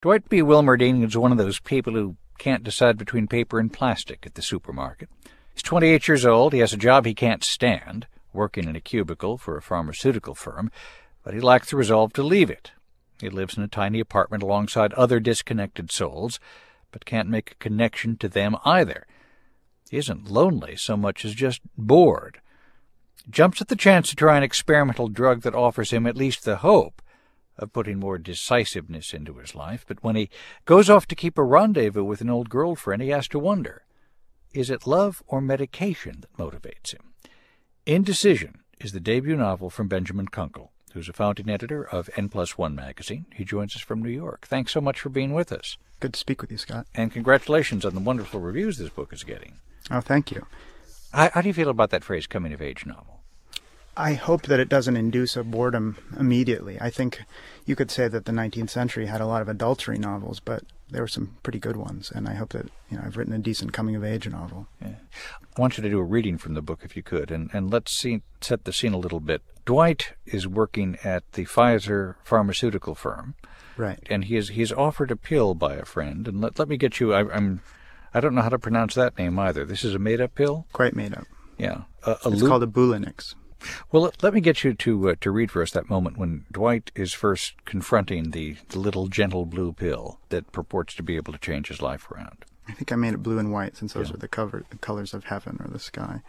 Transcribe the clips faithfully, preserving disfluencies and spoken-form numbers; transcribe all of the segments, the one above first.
Dwight B. Wilmerding is one of those people who can't decide between paper and plastic at the supermarket. He's twenty-eight years old. He has a job he can't stand, working in a cubicle for a pharmaceutical firm, but he lacks the resolve to leave it. He lives in a tiny apartment alongside other disconnected souls, but can't make a connection to them either. He isn't lonely so much as just bored. Jumps at the chance to try an experimental drug that offers him at least the hope of putting more decisiveness into his life, but when he goes off to keep a rendezvous with an old girlfriend, he has to wonder, is it love or medication that motivates him? Indecision is the debut novel from Benjamin Kunkel, who's a founding editor of N plus one magazine. He joins us from New York. Thanks so much for being with us. Good to speak with you, Scott. And congratulations on the wonderful reviews this book is getting. Oh, thank you. How, how do you feel about that phrase, coming-of-age novel? I hope that it doesn't induce a boredom immediately. I think you could say that the nineteenth century had a lot of adultery novels, but there were some pretty good ones, and I hope that you know I've written a decent coming-of-age novel. Yeah. I want you to do a reading from the book, if you could, and, and let's see, set the scene a little bit. Dwight is working at the Pfizer pharmaceutical firm. Right. And he is he's offered a pill by a friend, and let, let me get you, I, I'm, I don't know how to pronounce that name either. This is a made-up pill? Quite made up. Yeah. A, a it's loop- called a Bulinix. Well, let, let me get you to uh, to read for us that moment when Dwight is first confronting the, the little gentle blue pill that purports to be able to change his life around. I think I made it blue and white since those Yeah. are the, cover, the colors of heaven or the sky.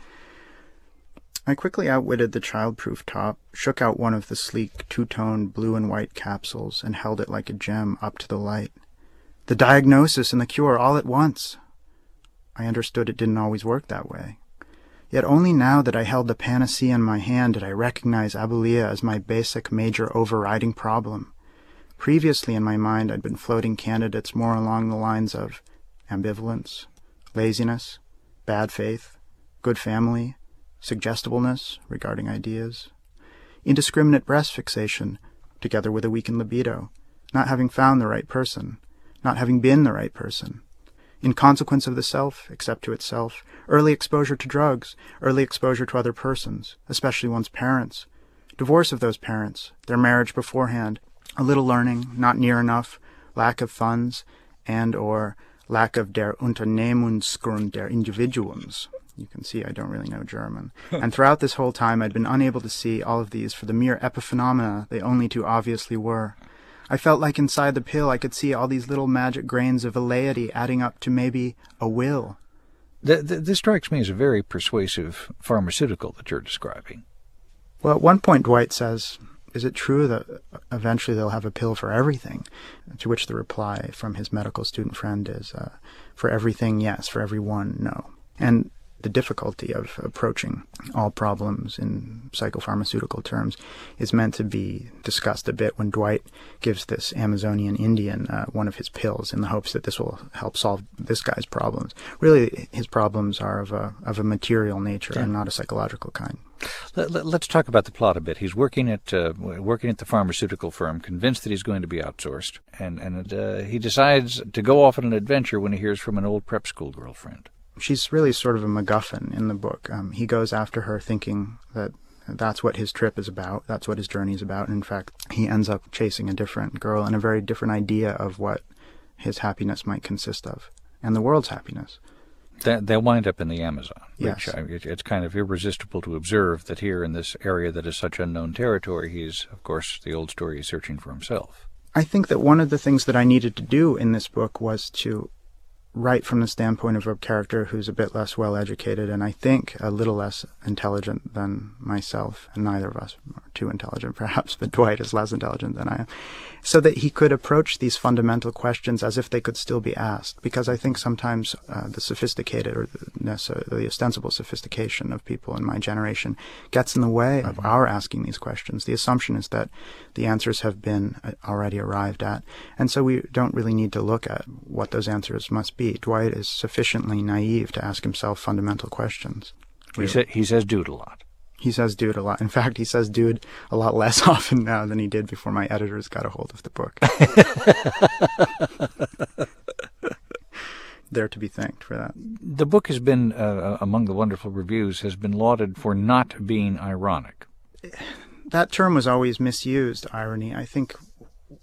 I quickly outwitted the childproof top, shook out one of the sleek two-tone blue and white capsules, and held it like a gem up to the light. The diagnosis and the cure all at once. I understood it didn't always work that way. Yet only now that I held the panacea in my hand did I recognize abulia as my basic major overriding problem. Previously in my mind I'd been floating candidates more along the lines of ambivalence, laziness, bad faith, good family, suggestibleness regarding ideas, indiscriminate breast fixation, together with a weakened libido, not having found the right person, not having been the right person, inconsequence of the self, except to itself, early exposure to drugs, early exposure to other persons, especially one's parents, divorce of those parents, their marriage beforehand, a little learning, not near enough, lack of funds, and or lack of der Unternehmensgrund der Individuums. You can see I don't really know German. And throughout this whole time I'd been unable to see all of these for the mere epiphenomena they only too obviously were. I felt like inside the pill I could see all these little magic grains of velleity adding up to maybe a will. The, the, this strikes me as a very persuasive pharmaceutical that you're describing. Well, at one point Dwight says, is it true that eventually they'll have a pill for everything? To which the reply from his medical student friend is, uh, for everything, yes, for everyone, no. And the difficulty of approaching all problems in psychopharmaceutical terms is meant to be discussed a bit when Dwight gives this Amazonian Indian uh, one of his pills in the hopes that this will help solve this guy's problems. Really, his problems are of a of a material nature yeah. and not a psychological kind. Let, let, let's talk about the plot a bit. He's working at uh, working at the pharmaceutical firm, convinced that he's going to be outsourced, and and uh, he decides to go off on an adventure when he hears from an old prep school girlfriend. She's really sort of a MacGuffin in the book. Um, he goes after her thinking that that's what his trip is about, that's what his journey is about. And in fact, he ends up chasing a different girl and a very different idea of what his happiness might consist of, and the world's happiness. They, they'll wind up in the Amazon. Yes. Which, I, it, it's kind of irresistible to observe that here in this area that is such unknown territory, he's, of course, the old story, he's searching for himself. I think that one of the things that I needed to do in this book was to write from the standpoint of a character who's a bit less well-educated and I think a little less intelligent than myself, and neither of us are too intelligent perhaps, but Dwight is less intelligent than I am, so that he could approach these fundamental questions as if they could still be asked, because I think sometimes uh, the sophisticated or the, the ostensible sophistication of people in my generation gets in the way of our asking these questions. The assumption is that the answers have been already arrived at, and so we don't really need to look at what those answers must be. Dwight is sufficiently naive to ask himself fundamental questions. He, sa- he says dude a lot. He says dude a lot. In fact, he says dude a lot less often now than he did before my editors got a hold of the book. They're to be thanked for that. The book has been, uh, among the wonderful reviews, has been lauded for not being ironic. That term was always misused, irony. I think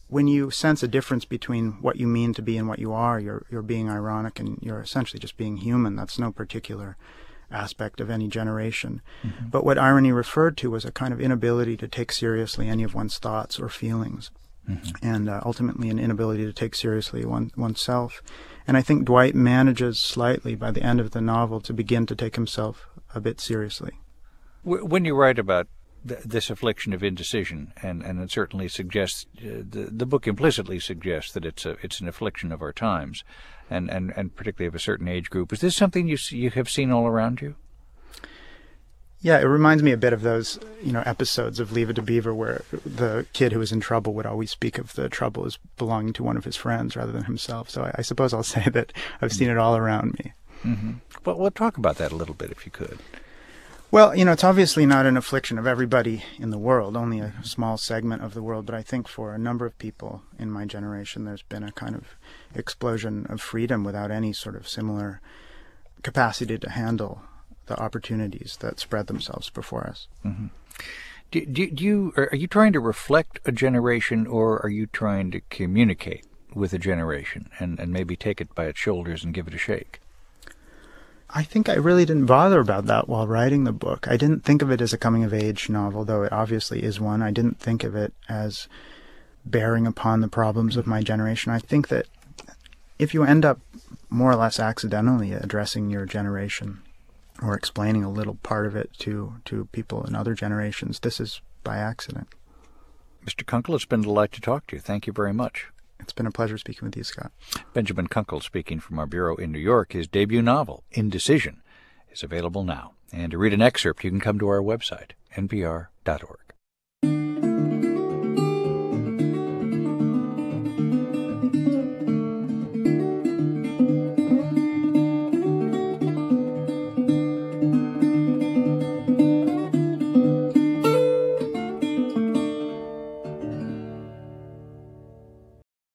when you sense a difference between what you mean to be and what you are, you're you're being ironic and you're essentially just being human. That's no particular aspect of any generation. Mm-hmm. But what irony referred to was a kind of inability to take seriously any of one's thoughts or feelings, mm-hmm. and uh, ultimately an inability to take seriously one, oneself. And I think Dwight manages slightly by the end of the novel to begin to take himself a bit seriously. When you write about th- this affliction of indecision, and, and it certainly suggests, uh, the, the book implicitly suggests that it's a, it's an affliction of our times, and, and, and particularly of a certain age group. Is this something you you have seen all around you? Yeah, it reminds me a bit of those, you know, episodes of Leave It to Beaver where the kid who was in trouble would always speak of the trouble as belonging to one of his friends rather than himself. So I, I suppose I'll say that I've seen it all around me. Mm-hmm. Well, we'll talk about that a little bit if you could. Well, you know, it's obviously not an affliction of everybody in the world, only a small segment of the world, but I think for a number of people in my generation, there's been a kind of explosion of freedom without any sort of similar capacity to handle the opportunities that spread themselves before us. Mm-hmm. Do, do, do you, are you trying to reflect a generation, or are you trying to communicate with a generation and, and maybe take it by its shoulders and give it a shake? I think I really didn't bother about that while writing the book. I didn't think of it as a coming-of-age novel, though it obviously is one. I didn't think of it as bearing upon the problems of my generation. I think that if you end up more or less accidentally addressing your generation or explaining a little part of it to, to people in other generations, this is by accident. Mister Kunkel, it's been a delight to talk to you. Thank you very much. It's been a pleasure speaking with you, Scott. Benjamin Kunkel speaking from our bureau in New York. His debut novel, Indecision, is available now. And to read an excerpt, you can come to our website, N P R dot org.